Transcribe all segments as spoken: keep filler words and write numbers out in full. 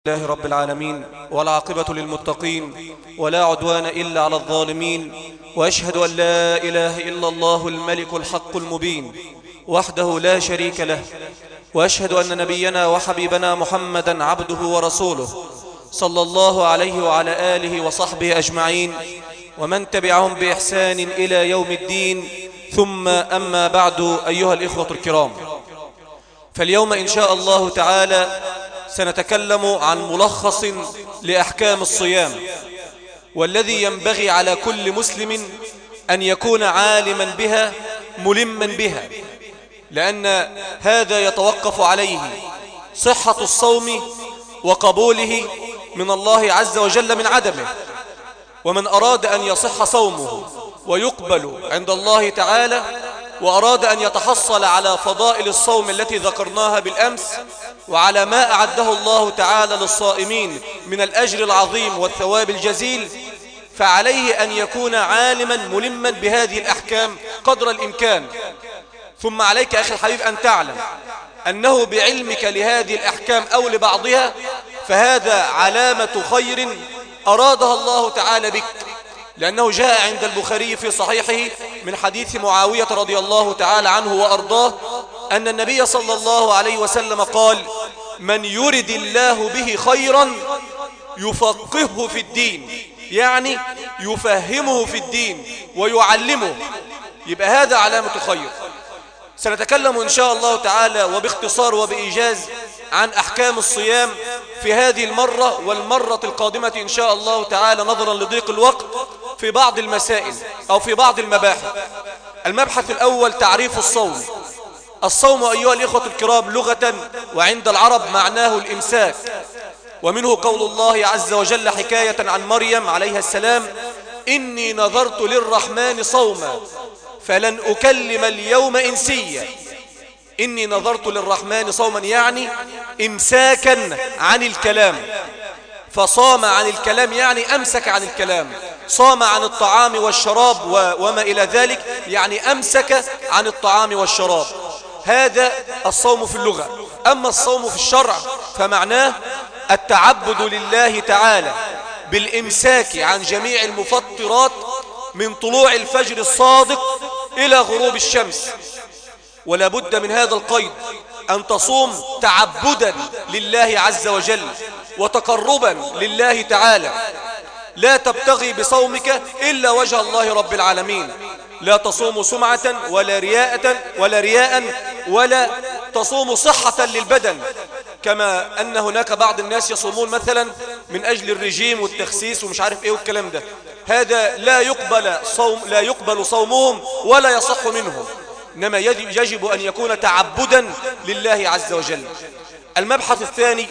لله رب العالمين والعاقبة للمتقين ولا عدوان إلا على الظالمين، وأشهد أن لا إله إلا الله الملك الحق المبين وحده لا شريك له، وأشهد أن نبينا وحبيبنا محمدا عبده ورسوله صلى الله عليه وعلى آله وصحبه أجمعين ومن تبعهم بإحسان إلى يوم الدين. ثم أما بعد، أيها الإخوة الكرام، فاليوم إن شاء الله تعالى سنتكلم عن ملخص لأحكام الصيام، والذي ينبغي على كل مسلم أن يكون عالما بها ملما بها، لأن هذا يتوقف عليه صحة الصوم وقبوله من الله عز وجل من عدمه. ومن أراد أن يصح صومه ويقبل عند الله تعالى، وأراد أن يتحصل على فضائل الصوم التي ذكرناها بالأمس وعلى ما أعده الله تعالى للصائمين من الأجر العظيم والثواب الجزيل، فعليه أن يكون عالما ملما بهذه الأحكام قدر الإمكان. ثم عليك أخي الحبيب أن تعلم أنه بعلمك لهذه الأحكام أو لبعضها فهذا علامة خير أرادها الله تعالى بك، لأنه جاء عند البخاري في صحيحه من حديث معاوية رضي الله تعالى عنه وأرضاه أن النبي صلى الله عليه وسلم قال: من يرد الله به خيرا يفقهه في الدين، يعني يفهمه في الدين ويعلمه. يبقى هذا علامة خير. سنتكلم إن شاء الله تعالى وباختصار وبإيجاز عن أحكام الصيام في هذه المرة والمرة القادمة إن شاء الله تعالى، نظرا لضيق الوقت، في بعض المسائل أو في بعض المباحث. المبحث الأول تعريف الصوم. الصوم أيها الإخوة الكرام لغة وعند العرب معناه الإمساك، ومنه قول الله عز وجل حكاية عن مريم عليها السلام: إني نذرت للرحمن صوما فلن أكلم اليوم إنسيا. إني نذرت للرحمن صوما يعني إمساكا عن الكلام، فصام عن الكلام يعني أمسك عن الكلام، صام عن الطعام والشراب وما إلى ذلك، يعني أمسك عن الطعام والشراب. هذا الصوم في اللغة. أما الصوم في الشرع فمعناه التعبد لله تعالى بالإمساك عن جميع المفطرات من طلوع الفجر الصادق إلى غروب الشمس. ولا بد من هذا القيد، أن تصوم تعبدا لله عز وجل وتقربا لله تعالى، لا تبتغي بصومك إلا وجه الله رب العالمين. لا تصوم سمعة ولا رياء ولا رياء ولا تصوم صحة للبدن، كما أن هناك بعض الناس يصومون مثلا من أجل الرجيم والتخسيس ومش عارف إيه والكلام ده. هذا لا يقبل صوم لا يقبل صومهم ولا يصح منهم، إنما يجب أن يكون تعبدا لله عز وجل. المبحث الثاني: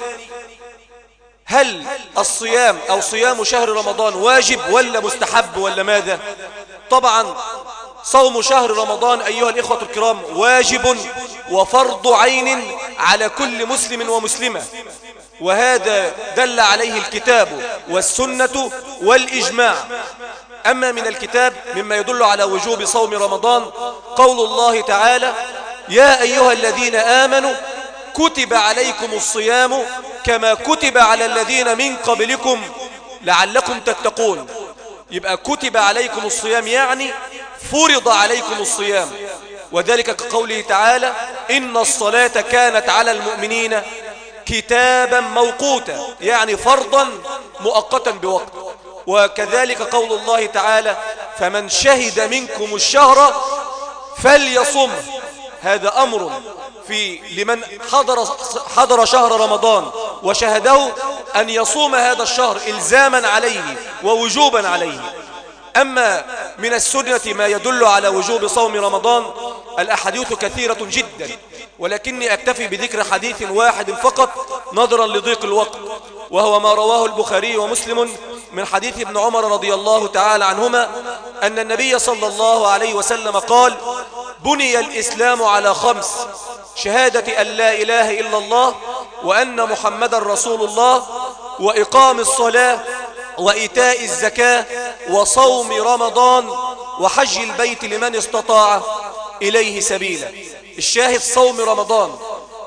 هل الصيام أو صيام شهر رمضان واجب ولا مستحب ولا ماذا؟ طبعا صوم شهر رمضان أيها الإخوة الكرام واجب وفرض عين على كل مسلم ومسلمة، وهذا دل عليه الكتاب والسنة والإجماع. أما من الكتاب مما يدل على وجوب صوم رمضان قول الله تعالى: يا أيها الذين آمنوا كتب عليكم الصيام كما كتب على الذين من قبلكم لعلكم تتقون. يبقى كتب عليكم الصيام يعني فرض عليكم الصيام، وذلك كقوله تعالى: إن الصلاة كانت على المؤمنين كتابا موقوتا، يعني فرضا مؤقتا بوقت. وكذلك قول الله تعالى: فمن شهد منكم الشهر فليصم. هذا أمر في لمن حضر, حضر شهر رمضان وشهده أن يصوم هذا الشهر إلزاما عليه ووجوبا عليه. أما من السنة ما يدل على وجوب صوم رمضان الأحاديث كثيرة جدا، ولكني أكتفي بذكر حديث واحد فقط نظرا لضيق الوقت، وهو ما رواه البخاري ومسلم من حديث ابن عمر رضي الله تعالى عنهما أن النبي صلى الله عليه وسلم قال: بني الإسلام على خمس: شهادة أن لا إله إلا الله وأن محمد رسول الله، وإقام الصلاة، وإيتاء الزكاة، وصوم رمضان، وحج البيت لمن استطاع إليه سبيلا. الشاهد صوم رمضان.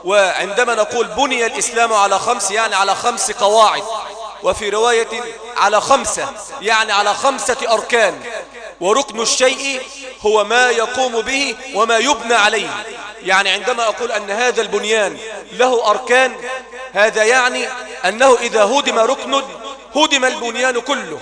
وعندما نقول بني الإسلام على خمس يعني على خمس قواعد، وفي رواية على خمسة يعني على خمسة أركان، وركن الشيء هو ما يقوم به وما يبنى عليه. يعني عندما أقول أن هذا البنيان له أركان، هذا يعني أنه إذا هدم ركن هدم البنيان كله.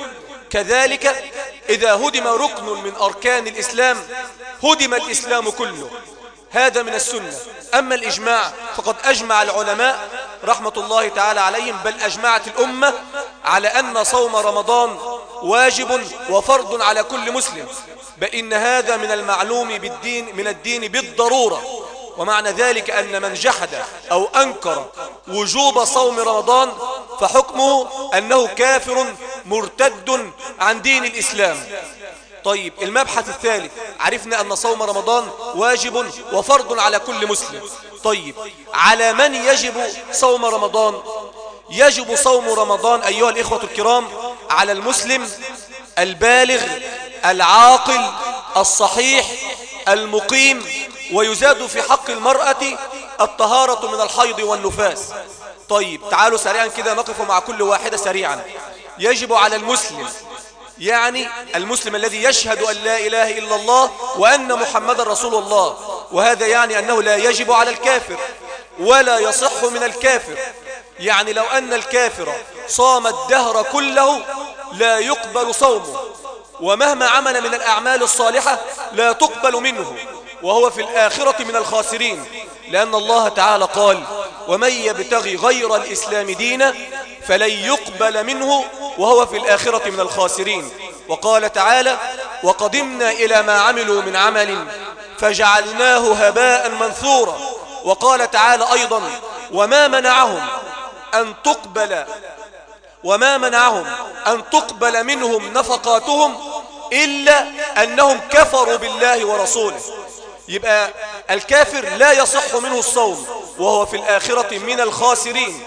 كذلك إذا هدم ركن من أركان الإسلام هدم الإسلام كله. هذا من السنة. أما الإجماع فقد أجمع العلماء رحمة الله تعالى عليهم، بل أجمعت الأمة على أن صوم رمضان واجب وفرض على كل مسلم، بل إن هذا من المعلوم بالدين من الدين بالضرورة. ومعنى ذلك أن من جحد أو أنكر وجوب صوم رمضان فحكمه أنه كافر مرتد عن دين الإسلام. طيب، المبحث الثالث، عرفنا أن صوم رمضان واجب وفرض على كل مسلم. طيب، على من يجب صوم رمضان؟ يجب صوم رمضان أيها الإخوة الكرام على المسلم البالغ العاقل الصحيح المقيم، ويزاد في حق المرأة الطهارة من الحيض والنفاس. طيب، تعالوا سريعا كده نقف مع كل واحدة سريعا. يجب على المسلم يعني المسلم الذي يشهد أن لا إله إلا الله وأن محمد رسول الله، وهذا يعني أنه لا يجب على الكافر ولا يصح من الكافر. يعني لو أن الكافر صام الدهر كله لا يقبل صومه، ومهما عمل من الأعمال الصالحة لا تقبل منه، وهو في الآخرة من الخاسرين، لأن الله تعالى قال: ومن يبتغي غير الإسلام دينا فلن يقبل منه وهو في الآخرة من الخاسرين. وقال تعالى: وقدمنا إلى ما عملوا من عمل فجعلناه هباء منثورا. وقال تعالى أيضا: وما منعهم أن تقبل وما منعهم أن تقبل منهم نفقاتهم إلا أنهم كفروا بالله ورسوله. يبقى الكافر لا يصح منه الصوم وهو في الآخرة من الخاسرين.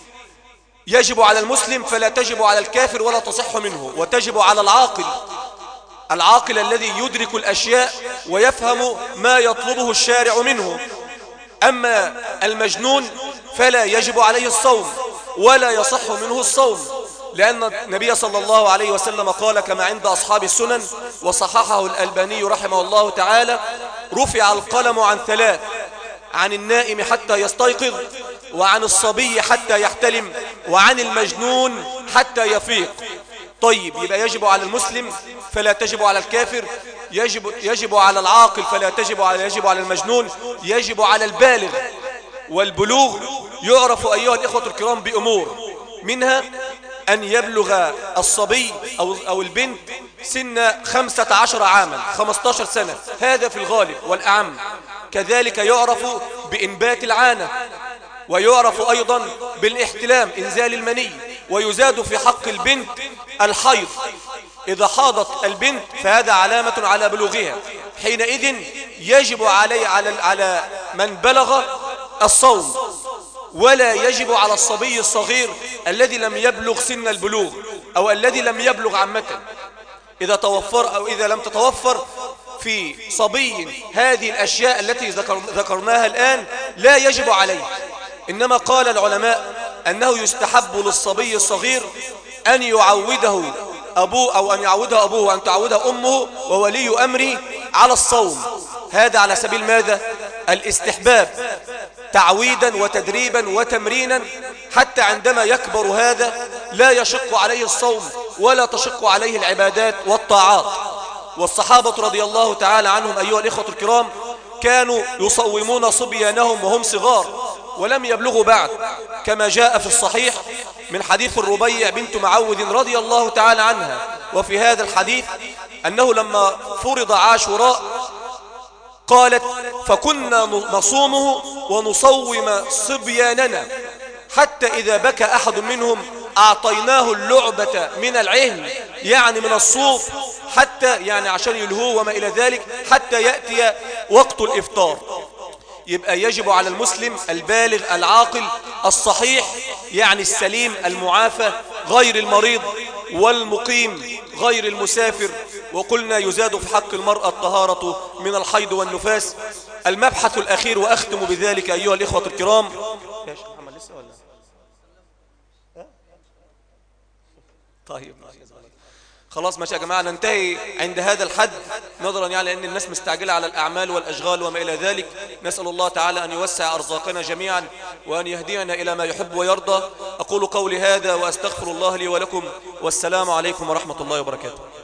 يجب على المسلم فلا تجب على الكافر ولا تصح منه، وتجب على العاقل العاقل الذي يدرك الأشياء ويفهم ما يطلبه الشارع منه. أما المجنون فلا يجب عليه الصوم ولا يصح منه الصوم، لأن النبي صلى الله عليه وسلم قال كما عند أصحاب السنن وصححه الألباني رحمه الله تعالى: رفع القلم عن ثلاث: عن النائم حتى يستيقظ، وعن الصبي حتى يحتلم، وعن المجنون حتى يفيق. طيب، يبقى يجب على المسلم فلا تجب على الكافر، يجب, يجب على العاقل فلا تجب على يجب على المجنون، يجب على البالغ. والبلوغ يعرف أيها الإخوة الكرام بأمور، منها أن يبلغ الصبي أو, أو البنت سن خمسة عشر عاما، خمسة عشر سنة، هذا في الغالب والأعم. كذلك يعرف بإنبات العانة، ويعرف أيضا بالاحتلام إنزال المني. ويزاد في حق البنت الحيض، إذا حاضت البنت فهذا علامة على بلوغها، حينئذ يجب علي على, على من بلغ الصوم، ولا يجب على الصبي الصغير الذي لم يبلغ سن البلوغ أو الذي لم يبلغ عامة. إذا توفر أو إذا لم تتوفر في صبي هذه الأشياء التي ذكر ذكرناها الآن لا يجب عليه. إنما قال العلماء أنه يستحب للصبي الصغير أن يعوده أبوه أو أن يعودها أبوه وأن تعودها أمه وولي أمره على الصوم. هذا على سبيل ماذا؟ الاستحباب، تعويدا وتدريبا وتمرينا، حتى عندما يكبر هذا لا يشق عليه الصوم ولا تشق عليه العبادات والطاعات. والصحابة رضي الله تعالى عنهم أيها الإخوة الكرام كانوا يصومون صبيانهم وهم صغار ولم يبلغوا بعد، كما جاء في الصحيح من حديث الربيع بنت معوذ رضي الله تعالى عنها. وفي هذا الحديث أنه لما فرض عاشوراء قالت: فكنا نصومه ونصوم صبياننا حتى إذا بكى أحد منهم أعطيناه اللعبة من العهن، يعني من الصوف، حتى يعني عشان يلهوه وما إلى ذلك، حتى يأتي وقت الإفطار. يبقى يجب على المسلم البالغ العاقل الصحيح، يعني السليم المعافى، غير المريض والمقيم غير المسافر. وقلنا يزاد في حق المرأة الطهارة من الحيض والنفاس. المبحث الأخير وأختم بذلك أيها الإخوة الكرام. يا شيخ محمد لسه ولا؟ طيب خلاص ماشي يا جماعة، ننتهي عند هذا الحد نظرا يعني لأن الناس مستعجلة على الأعمال والأشغال وما إلى ذلك. نسأل الله تعالى أن يوسع أرزاقنا جميعا وأن يهدينا إلى ما يحب ويرضى. أقول قولي هذا وأستغفر الله لي ولكم، والسلام عليكم ورحمة الله وبركاته.